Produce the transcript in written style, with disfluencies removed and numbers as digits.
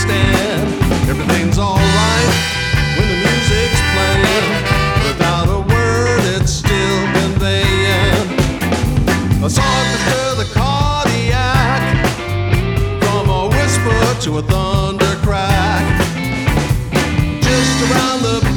understand. Everything's alright when the music's playing. Without a word, it's still conveying a song to stir the cardiac, from a whisper to a thunder crack. Just around the